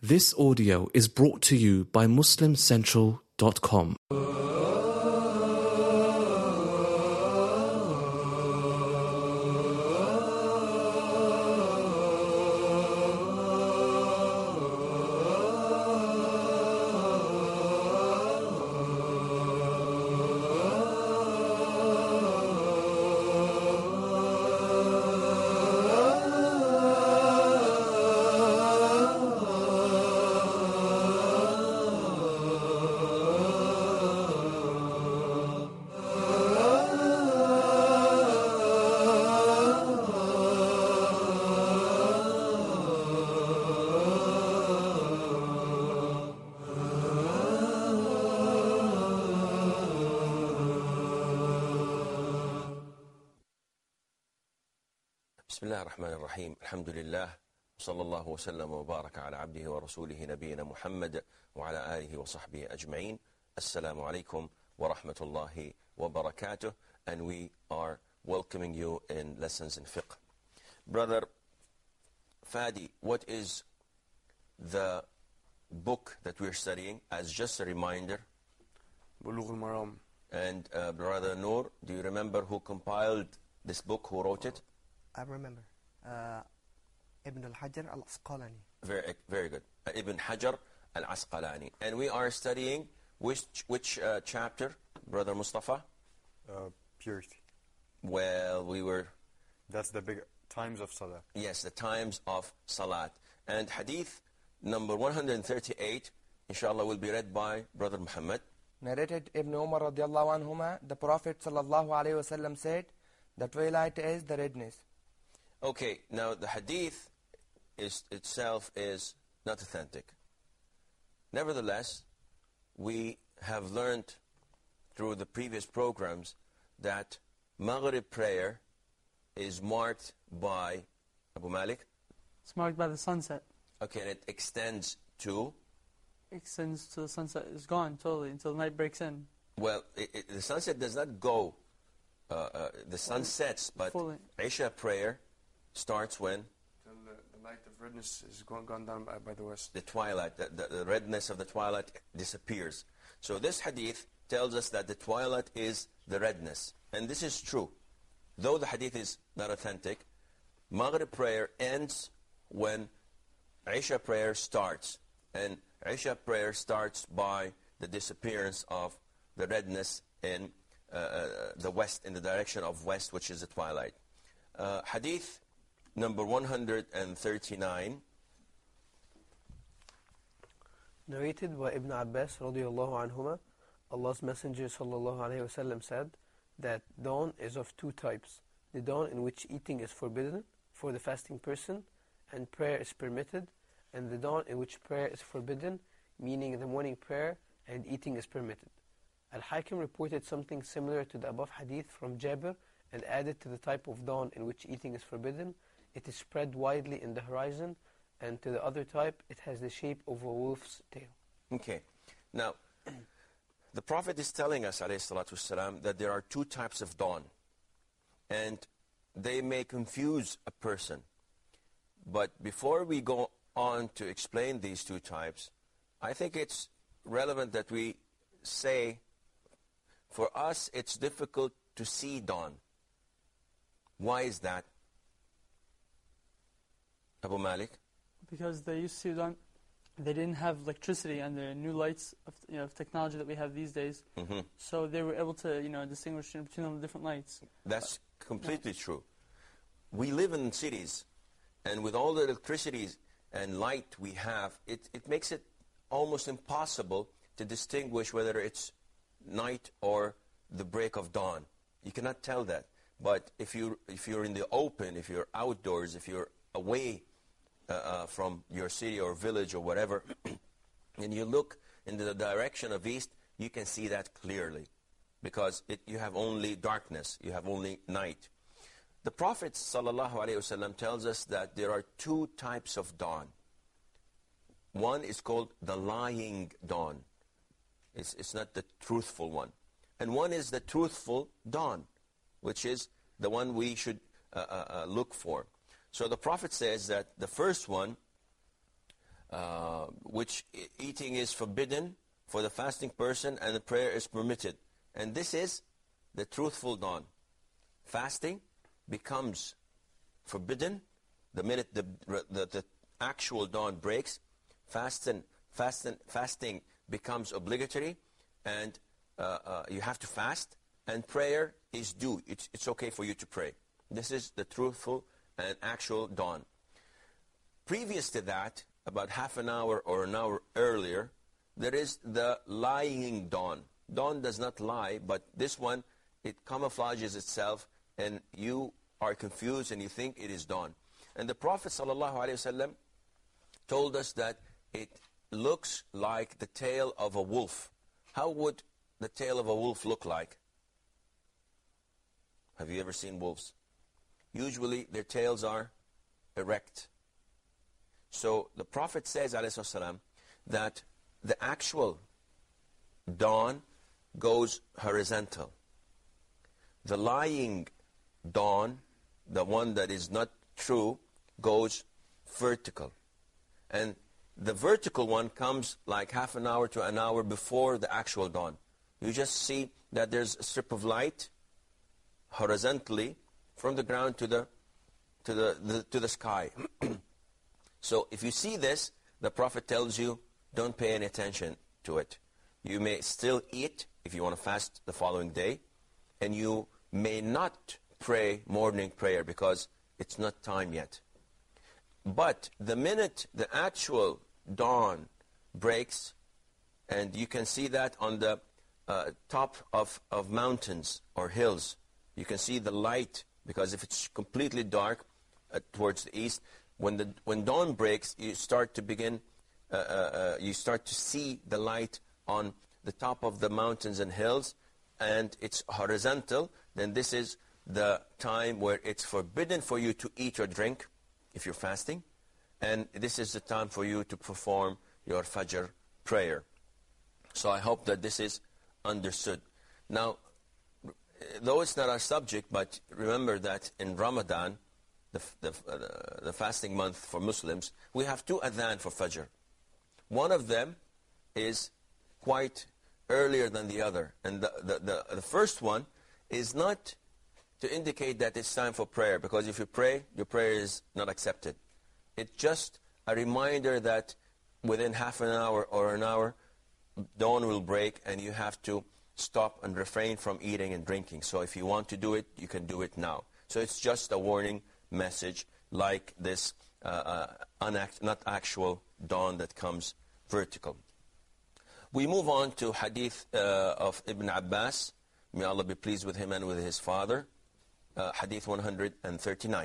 This audio is brought to you by MuslimCentral.com. بسم الله الرحمن الرحيم الحمد لله صلى الله وسلم وبارك على عبده ورسوله نبينا محمد وعلى آله وصحبه أجمعين. Assalamu alaikum wa rahmatullahi wa barakatuh, and we are welcoming you in lessons in fiqh. Brother Fadi, what is the book that we're studying? As just a reminder. Bulugh al-Maram. And Brother Noor, do you remember who compiled this book, who wrote it? I remember. Ibn al-Hajar al-Asqalani. Very good. Ibn Hajar al-Asqalani. And we are studying which chapter, Brother Mustafa? Purity. Well, we were... That's the big times of Salah. Yes, the times of Salat. And hadith number 138, inshallah, will be read by Brother Muhammad. Narrated Ibn Umar radiallahu anhuma, the Prophet sallallahu alayhi wa sallam said, the twilight is the redness. Okay, now the hadith itself is not authentic. Nevertheless, we have learned through the previous programs that Maghrib prayer is marked by, Abu Malik? It's marked by the sunset. Okay, and it extends to? Extends to the sunset. It's gone totally until the night breaks in. Well, the sunset does not go. The sun sets, but fully. Isha prayer starts when? Till the light of redness is gone down by the west. The twilight, the redness of the twilight disappears. So this hadith tells us that the twilight is the redness. And this is true. Though the hadith is not authentic, Maghrib prayer ends when Isha prayer starts. And Isha prayer starts by the disappearance of the redness in the west, in the direction of west, which is the twilight. Hadith number 139. Narrated by Ibn Abbas radiyallahu anhuma, Allah's Messenger sallallahu alayhi wasallam said that dawn is of two types. The dawn in which eating is forbidden for the fasting person and prayer is permitted, and the dawn in which prayer is forbidden, meaning the morning prayer, and eating is permitted. Al-Hakim reported something similar to the above hadith from Jabir and added to the type of dawn in which eating is forbidden, it is spread widely in the horizon, and to the other type, it has the shape of a wolf's tail. Okay. Now, the Prophet is telling us, alayhi salatu wasalam, that there are two types of dawn. And they may confuse a person. But before we go on to explain these two types, I think it's relevant that we say, for us, it's difficult to see dawn. Why is that? Abu Malik? Because they used to they didn't have electricity and the new lights of technology that we have these days. Mm-hmm. So they were able to distinguish between the different lights. That's completely true. We live in cities, and with all the electricity and light we have, it makes it almost impossible to distinguish whether it's night or the break of dawn. You cannot tell that. But if you're in the open, if you're outdoors, if you're away from your city or village or whatever, and you look in the direction of east, you can see that clearly, because you have only darkness, you have only night. The Prophet ﷺ tells us that there are two types of dawn. One is called the lying dawn. It's not the truthful one. And one is the truthful dawn, which is the one we should look for. So the Prophet says that the first one which eating is forbidden for the fasting person and the prayer is permitted. And this is the truthful dawn. Fasting becomes forbidden the minute the actual dawn breaks. Fasting becomes obligatory, and you have to fast, and prayer is due. It's okay for you to pray. This is the truthful and actual dawn. Previous to that, about half an hour or an hour earlier, there is the lying dawn. Dawn does not lie, but this one, it camouflages itself, and you are confused and you think it is dawn. And the Prophet ﷺ told us that it looks like the tail of a wolf. How would the tail of a wolf look like? Have you ever seen wolves? Usually their tails are erect. So the Prophet says, ﷺ, that the actual dawn goes horizontal. The lying dawn, the one that is not true, goes vertical. And the vertical one comes like half an hour to an hour before the actual dawn. You just see that there's a strip of light horizontally from the ground to the sky. So if you see this, the Prophet tells you, don't pay any attention to it. You may still eat if you want to fast the following day, and you may not pray morning prayer because it's not time yet. But the minute the actual dawn breaks, and you can see that on the top of mountains or hills, you can see the light, because if it's completely dark towards the east, when dawn breaks, you start to see the light on the top of the mountains and hills, and it's horizontal. Then this is the time where it's forbidden for you to eat or drink if you're fasting, and this is the time for you to perform your Fajr prayer. So I hope that this is understood. Now, though it's not our subject, but remember that in Ramadan, the fasting month for Muslims, we have 2 adhan for Fajr. One of them is quite earlier than the other. And the first one is not to indicate that it's time for prayer, because if you pray, your prayer is not accepted. It's just a reminder that within half an hour or an hour, dawn will break and you have to stop and refrain from eating and drinking. So if you want to do it, you can do it now. So it's just a warning message, like this not actual dawn that comes vertical. We move on to hadith of Ibn Abbas. May Allah be pleased with him and with his father. Hadith 139.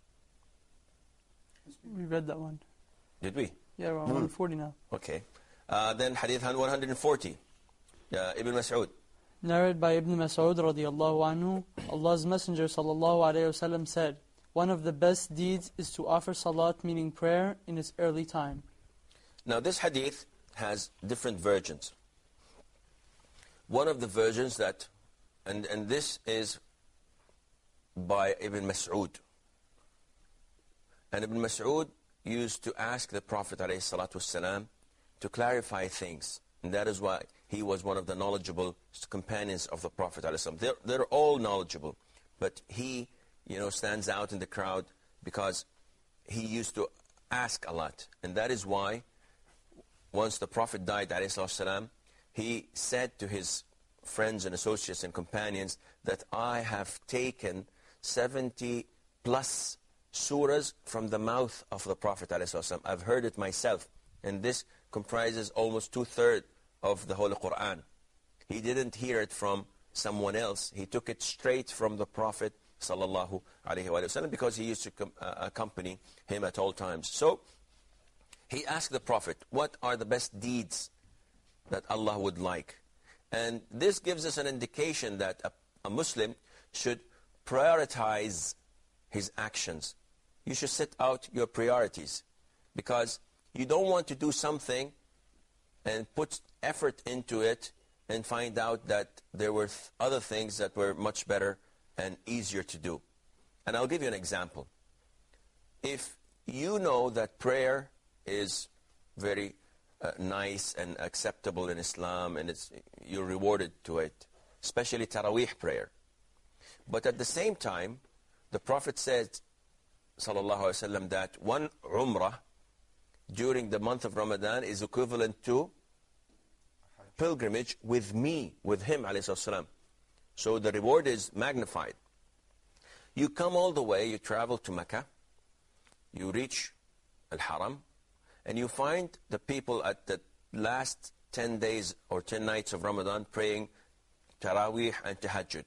We read that one. Did we? Yeah, we're on 140 now. Okay. Then hadith 140. Ibn Mas'ud. Narrated by Ibn Mas'ud radiyallahu anhu, Allah's Messenger sallallahu alayhi wasallam said, one of the best deeds is to offer salat, meaning prayer, in its early time. Now this hadith has different versions. One of the versions that, and this is by Ibn Mas'ud. And Ibn Mas'ud used to ask the Prophet ﷺ to clarify things. And that is why he was one of the knowledgeable companions of the Prophet ﷺ. They're all knowledgeable, but he, stands out in the crowd because he used to ask a lot. And that is why once the Prophet died, ﷺ, he said to his friends and associates and companions that I have taken 70 plus surahs from the mouth of the Prophet ﷺ. I've heard it myself. And this comprises almost 2/3 of the Holy Quran. He didn't hear it from someone else. He took it straight from the Prophet sallallahu alaihi wasallam, because he used to accompany him at all times. So he asked the Prophet, what are the best deeds that Allah would like? And this gives us an indication that a Muslim should prioritize his actions. You should set out your priorities, because you don't want to do something and put effort into it and find out that there were other things that were much better and easier to do. And I'll give you an example. If you know that prayer is very nice and acceptable in Islam, and you're rewarded to it, especially Taraweeh prayer. But at the same time, the Prophet said, sallallahu alaihi wasallam, that one Umrah during the month of Ramadan is equivalent to pilgrimage with me, with him, alayhi salam. So the reward is magnified. You come all the way, you travel to Mecca, you reach Al-Haram, and you find the people at the last 10 days or 10 nights of Ramadan praying Taraweeh and Tahajjud.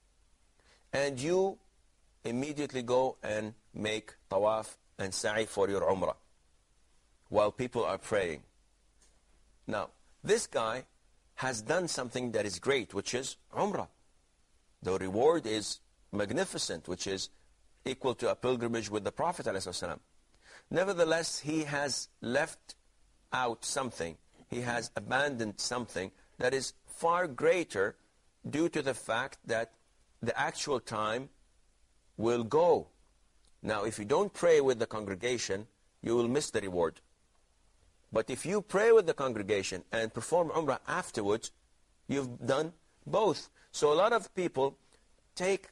And you immediately go and make tawaf and sa'i for your Umrah while people are praying. Now, this guy has done something that is great, which is Umrah. The reward is magnificent, which is equal to a pilgrimage with the Prophet ﷺ. Nevertheless, he has left out something. He has abandoned something that is far greater due to the fact that the actual time will go. Now, if you don't pray with the congregation, you will miss the reward. But if you pray with the congregation and perform Umrah afterwards, you've done both. So a lot of people take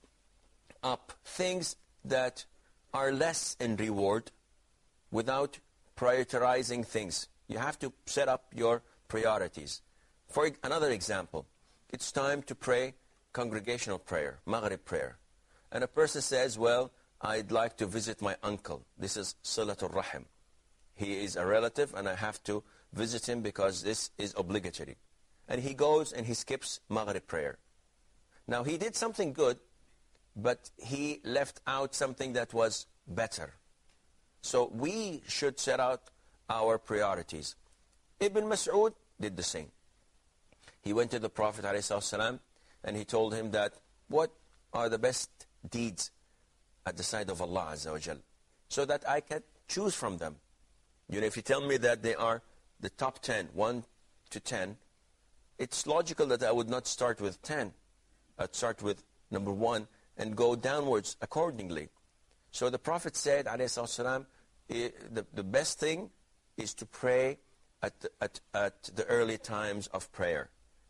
up things that are less in reward without prioritizing things. You have to set up your priorities. For another example, it's time to pray congregational prayer, Maghrib prayer. And a person says, well, I'd like to visit my uncle. This is Silatul Rahim. He is a relative and I have to visit him because this is obligatory. And he goes and he skips Maghrib prayer. Now he did something good, but he left out something that was better. So we should set out our priorities. Ibn Mas'ud did the same. He went to the Prophet ﷺ and he told him that, what are the best deeds at the side of Allah Azza wa Jal, so that I can choose from them. You know, if you tell me that they are the top 10, 1 to 10, it's logical that I would not start with 10. I'd start with number 1 and go downwards accordingly. So the Prophet said, ﷺ, the best thing is to pray at the early times of prayer.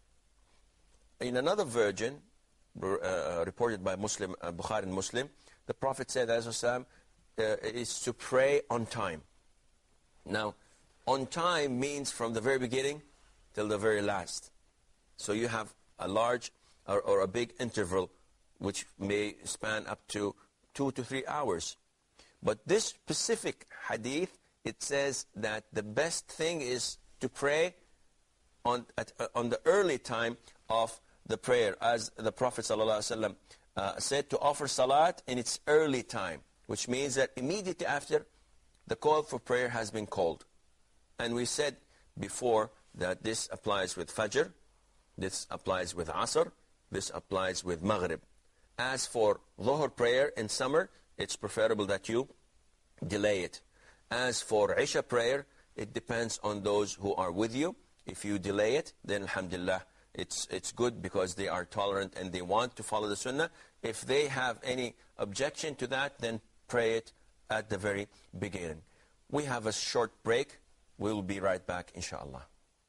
In another version, reported by Muslim, Bukhari and Muslim, the Prophet said, ﷺ, is to pray on time. Now, on time means from the very beginning till the very last. So you have a large or a big interval which may span up to 2 to 3 hours. But this specific hadith, it says that the best thing is to pray on the early time of the prayer, as the Prophet ﷺ said, to offer salat in its early time, which means that immediately after the call for prayer has been called. And we said before that this applies with Fajr, this applies with Asr, this applies with Maghrib. As for Dhuhr prayer in summer, it's preferable that you delay it. As for Isha prayer, it depends on those who are with you. If you delay it, then alhamdulillah, it's good because they are tolerant and they want to follow the Sunnah. If they have any objection to that, then pray it at the very beginning. We have a short break. We'll be right back, inshallah.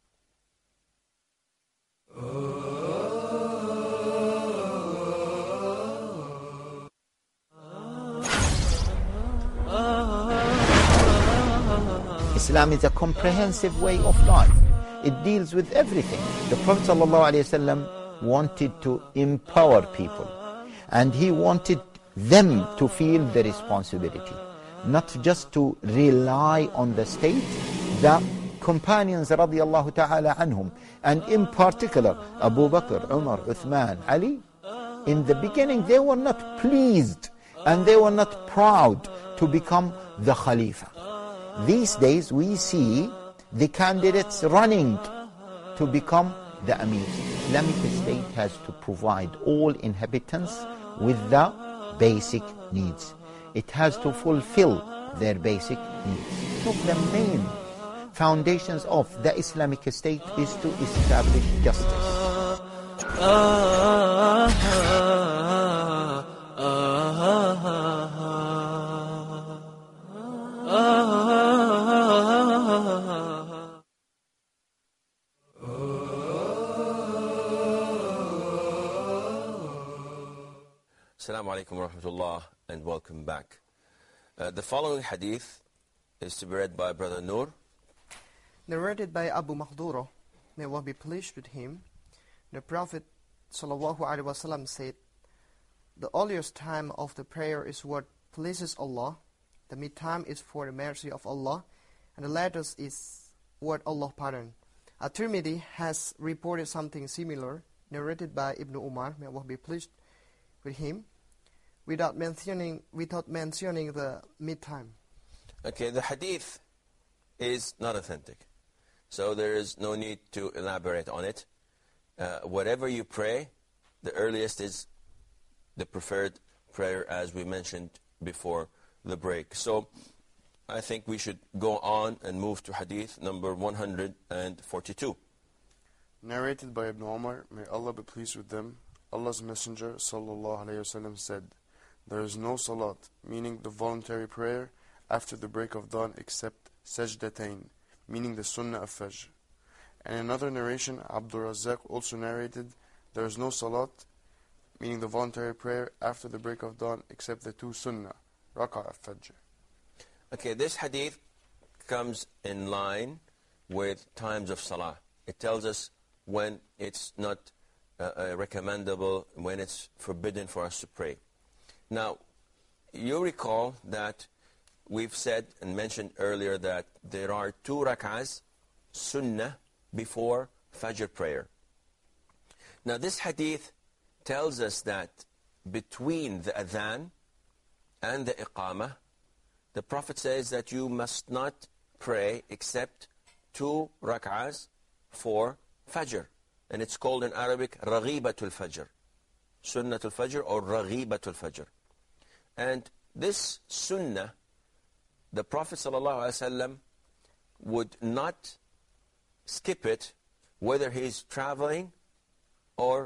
Islam is a comprehensive way of life. It deals with everything. The Prophet ﷺ wanted to empower people, and he wanted them to feel the responsibility, not just to rely on the state. The companions radiallahu ta'ala anhum, and in particular Abu Bakr, Umar, Uthman, Ali, in the beginning they were not pleased and they were not proud to become the Khalifa. These days we see the candidates running to become the Amir. Islamic State has to provide all inhabitants with the basic needs. It has to fulfill their basic needs. So the main foundations of the Islamic State is to establish justice. Assalamu alaikum wa rahmatullah, and welcome back. The following hadith is to be read by Brother Noor. Narrated by Abu Mahdura, may Allah be pleased with him, the Prophet ﷺ said, "The earliest time of the prayer is what pleases Allah, the mid-time is for the mercy of Allah, and the latest is what Allah pardons." At-Tirmidhi has reported something similar, narrated by Ibn Umar, may Allah be pleased with him, without mentioning the mid-time. Okay, the hadith is not authentic, so there is no need to elaborate on it. Whatever you pray, the earliest is the preferred prayer, as we mentioned before the break. So I think we should go on and move to hadith number 142. Narrated by Ibn Umar, may Allah be pleased with them, Allah's Messenger sallallahu alayhi wasallam said, "There is no salat, meaning the voluntary prayer, after the break of dawn except sajdatain, meaning the sunnah of Fajr." And in another narration, Abdul Razzaq also narrated, "There is no salat, meaning the voluntary prayer, after the break of dawn except the two sunnah, rak'ah of Fajr." Okay, this hadith comes in line with times of salah. It tells us when it's not recommendable, when it's forbidden for us to pray. Now, you recall that we've said and mentioned earlier that there are 2 rak'ahs, sunnah, before Fajr prayer. Now, this hadith tells us that between the adhan and the iqamah, the Prophet says that you must not pray except 2 rak'ahs for Fajr. And it's called in Arabic, Raghibatul Fajr. Sunnatul Fajr or Raghibatul Fajr. And this sunnah, the Prophet ﷺ would not skip it, whether he's traveling or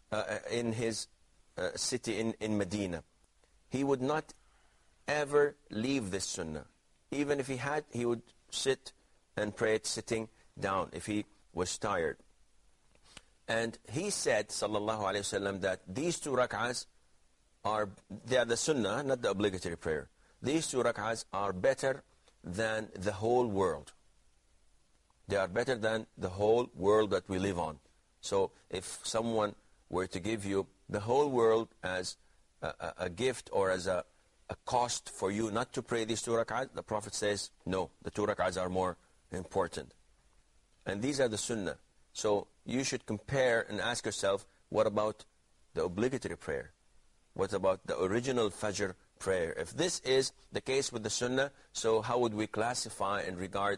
in his city in Medina. He would not ever leave this sunnah. Even if he had, he would sit and pray it sitting down if he was tired. And he said, sallallahu alayhi wasallam, that these 2 rak'ahs they are the sunnah, not the obligatory prayer. These 2 rak'ahs are better than the whole world. They are better than the whole world that we live on. So if someone were to give you the whole world as a gift or as a cost for you not to pray these 2 rak'ahs, the Prophet says, no, the 2 rak'ahs are more important. And these are the sunnah. So you should compare and ask yourself, what about the obligatory prayer? What about the original Fajr prayer? If this is the case with the sunnah, so how would we classify and regard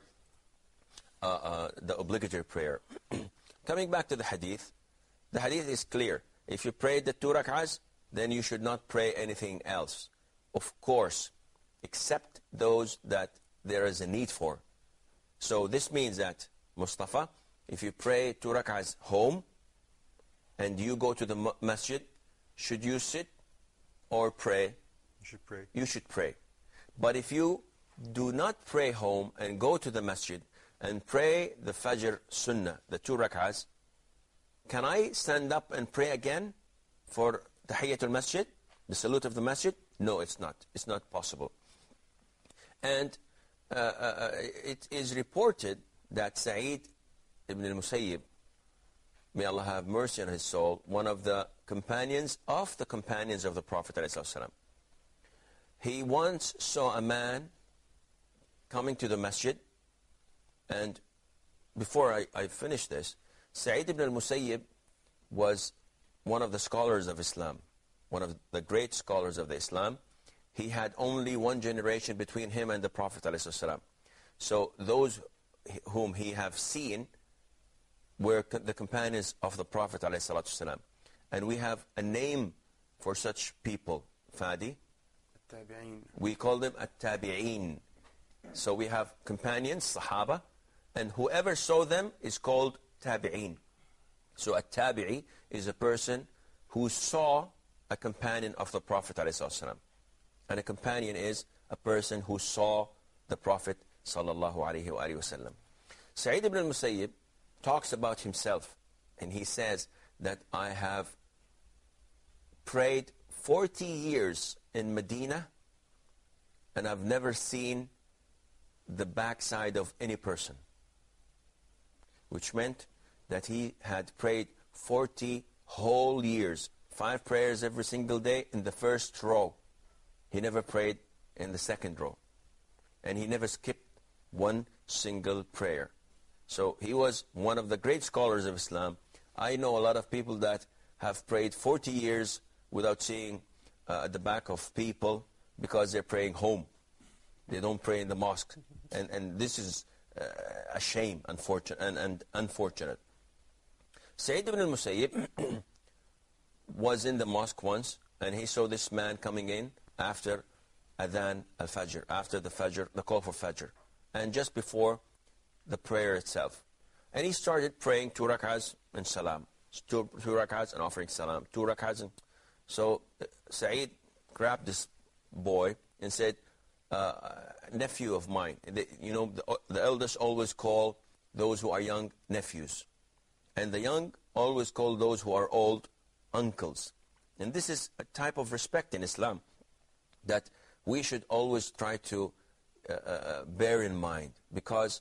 the obligatory prayer? Coming back to the hadith is clear. If you pray the 2 rak'ahs, then you should not pray anything else. Of course, except those that there is a need for. So this means that, Mustafa, if you pray 2 rak'ahs home and you go to the masjid, should you sit or pray? You should pray. You should pray. But if you do not pray home and go to the masjid and pray the Fajr sunnah, the 2 rak'ahs, can I stand up and pray again for Tahiyyatul Masjid, the salute of the masjid? No, it's not. It's not possible. And it is reported that Sa'id ibn al-Musayyib, may Allah have mercy on his soul, one of the companions of the Prophet ﷺ, he once saw a man coming to the masjid. And before I finish this, Sa'id ibn al-Musayyib was one of the scholars of Islam, one of the great scholars of the Islam. He had only 1 generation between him and the Prophet ﷺ. So those whom he have seen were the companions of the Prophet ﷺ. And we have a name for such people, Fadi. Tabi'een. We call them at-tabi'een. So we have companions, Sahaba, and whoever saw them is called tabi'een. So a tabi'i is a person who saw a companion of the Prophet ﷺ. And a companion is a person who saw the Prophet ﷺ. Sa'id ibn al-Musayyib talks about himself, and he says that I have prayed 40 years in Medina, and I've never seen the backside of any person, which meant that he had prayed 40 whole years, 5 prayers every single day in the first row. He never prayed in the second row, and he never skipped one single prayer. So he was one of the great scholars of Islam. I know a lot of people that have prayed 40 years without seeing the back of people because they're praying home. They don't pray in the mosque. And this is a shame, unfortunate. Sa'id ibn al-Musayyib was in the mosque once, and he saw this man coming in after Adhan al-Fajr, after the Fajr, the call for Fajr, and just before the prayer itself. And he started praying 2 rak'ahs and salam, 2 rak'ahs and offering salam, 2 rak'ahs. And so Sa'id grabbed this boy and said, nephew of mine. The elders always call those who are young nephews, and the young always call those who are old uncles. And this is a type of respect in Islam that we should always try to bear in mind, because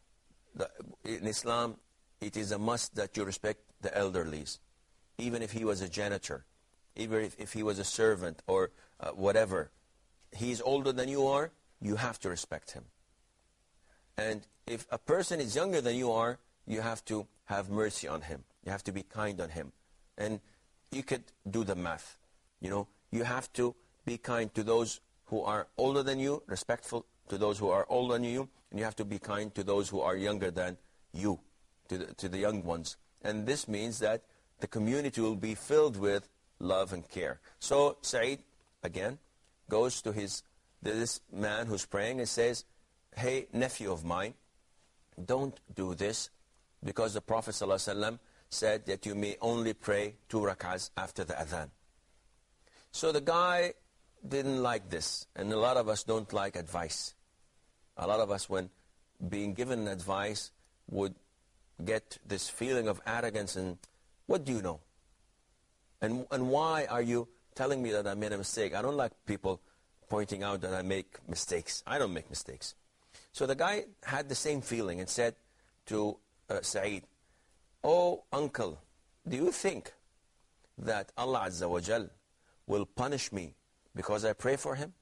in Islam it is a must that you respect the elderlies, even if he was a janitor, even if he was a servant or whatever. He's older than you are, you have to respect him. And if a person is younger than you are, you have to have mercy on him. You have to be kind on him. And you could do the math. You have to be kind to those who are older than you, respectful to those who are older than you, and you have to be kind to those who are younger than you, to the young ones. And this means that the community will be filled with love and care. So Sa'id, again, goes to this man who's praying and says, hey, nephew of mine, don't do this, because the Prophet ﷺ said that you may only pray 2 rak'ahs after the adhan. So the guy didn't like this, and a lot of us don't like advice. A lot of us, when being given advice, would get this feeling of arrogance and, what do you know? And why are you telling me that I made a mistake? I don't like people pointing out that I make mistakes. I don't make mistakes. So the guy had the same feeling and said to Sa'id, oh, uncle, do you think that Allah Azza wa Jal will punish me because I pray for him?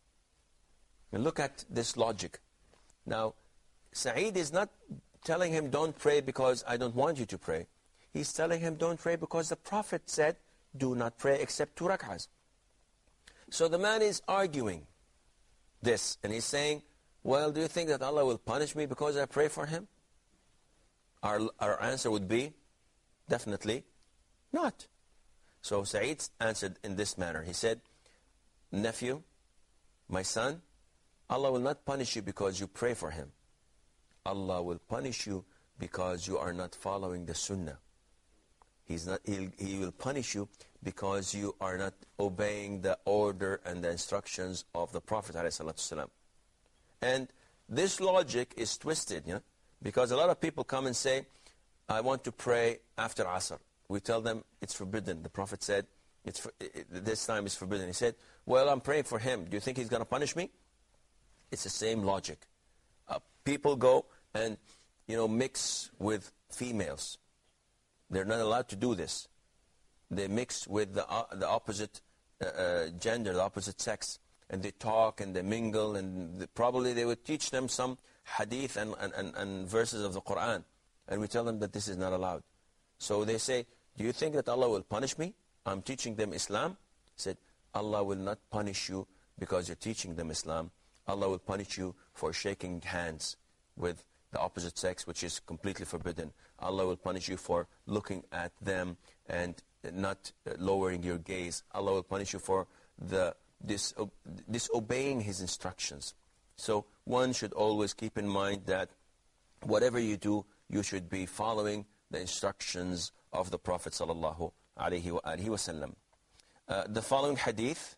And look at this logic. Now, Sa'id is not telling him don't pray because I don't want you to pray. He's telling him don't pray because the Prophet said do not pray except 2 rak'ahs. So the man is arguing this, and he's saying, well, do you think that Allah will punish me because I pray for him? Our answer would be, definitely not. So Sa'id answered in this manner. He said, nephew, my son, Allah will not punish you because you pray for him. Allah will punish you because you are not following the sunnah. He will punish you because you are not obeying the order and the instructions of the Prophet ﷺ. And this logic is twisted, because a lot of people come and say, I want to pray after Asr. We tell them it's forbidden. The Prophet said, this time is forbidden. He said, well, I'm praying for him. Do you think he's going to punish me? It's the same logic. People go and mix with females. They're not allowed to do this. They mix with the opposite gender, the opposite sex, and they talk and they mingle, and probably they would teach them some hadith and verses of the Quran, and we tell them that this is not allowed. So they say, do you think that Allah will punish me? I'm teaching them Islam. He said, Allah will not punish you because you're teaching them Islam. Allah will punish you for shaking hands with the opposite sex, which is completely forbidden. Allah will punish you for looking at them and not lowering your gaze. Allah will punish you for disobeying His instructions. So one should always keep in mind that whatever you do, you should be following the instructions of the Prophet sallallahu alaihi wasallam. The following hadith,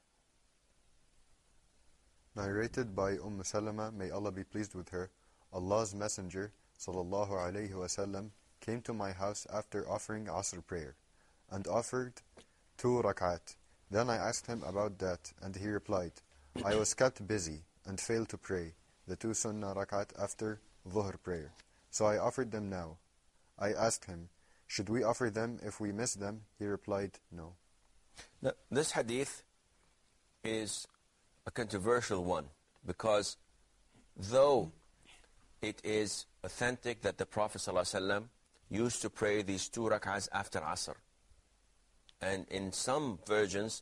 narrated by Salama, may Allah be pleased with her, Allah's Messenger sallallahu alaihi wasallam came to my house after offering Asr prayer and offered 2 rak'at. Then I asked him about that, and he replied, I was kept busy and failed to pray the 2 sunnah rakat after Dhuhr prayer. So I offered them now. I asked him, should we offer them if we miss them? He replied, no. Now, this hadith is a controversial one, because though it is authentic that the Prophet ﷺ used to pray these 2 rak'ahs after Asr, and in some versions,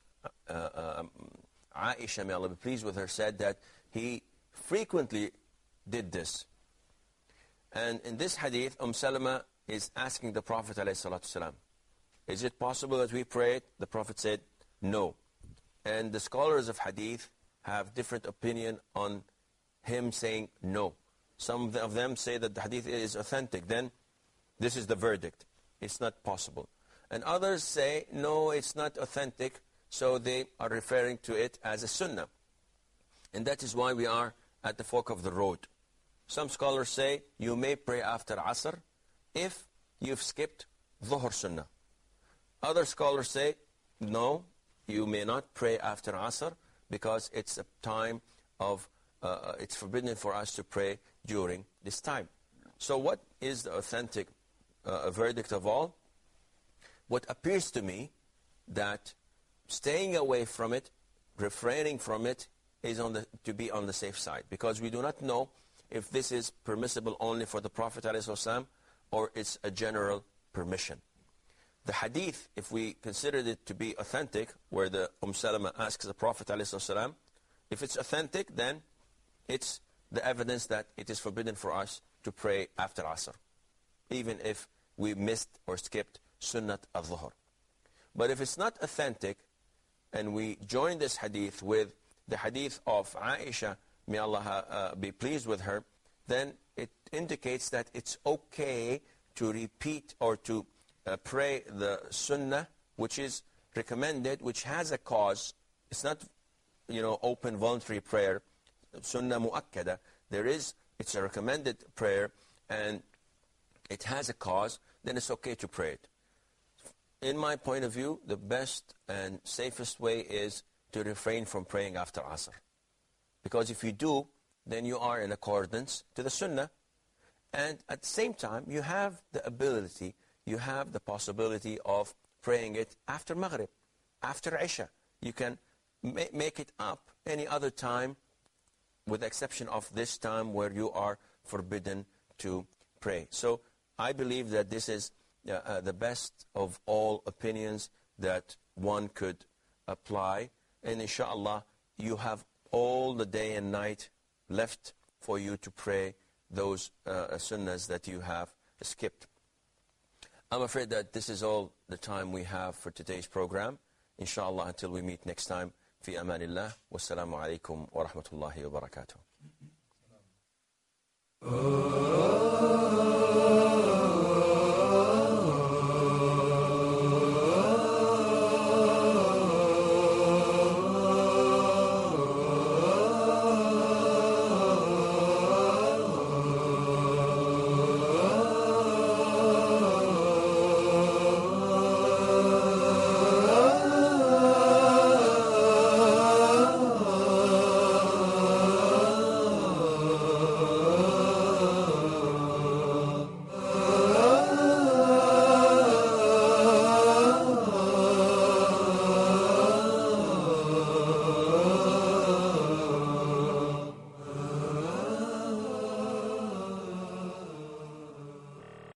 Aisha, may Allah be pleased with her, said that he frequently did this. And in this hadith, Salama is asking the Prophet ﷺ, is it possible that we pray it? The Prophet said, no. And the scholars of hadith have different opinion on him saying no. Some of them say that the hadith is authentic, then this is the verdict. It's not possible. And others say, no, it's not authentic, so they are referring to it as a sunnah. And that is why we are at the fork of the road. Some scholars say you may pray after Asr if you've skipped Dhuhr sunnah. Other scholars say, no, you may not pray after Asr because it's a time of, it's forbidden for us to pray during this time. So what is the authentic verdict of all? What appears to me that staying away from it, refraining from it, is to be on the safe side, because we do not know if this is permissible only for the Prophet ﷺ or it's a general permission. The hadith, if we considered it to be authentic, where the Salama asks the Prophet ﷺ, if it's authentic, then it's the evidence that it is forbidden for us to pray after Asr, even if we missed or skipped Sunnat al-Dhuhr. But if it's not authentic, and we join this hadith with the hadith of Aisha, may Allah be pleased with her, then it indicates that it's okay to repeat or to pray the sunnah, which is recommended, which has a cause. It's not, open voluntary prayer, sunnah mu'akkada. It's a recommended prayer, and it has a cause, then it's okay to pray it. In my point of view, the best and safest way is to refrain from praying after Asr. Because if you do, then you are in accordance to the Sunnah. And at the same time, you have the ability, you have the possibility of praying it after Maghrib, after Isha. You can make it up any other time, with the exception of this time where you are forbidden to pray. So I believe that this is the best of all opinions that one could apply. And inshallah, you have all the day and night left for you to pray those sunnahs that you have skipped. I'm afraid that this is all the time we have for today's program. Inshallah, until we meet next time. Fi amanillah. Wassalamu alaikum wa rahmatullahi wa barakatuh.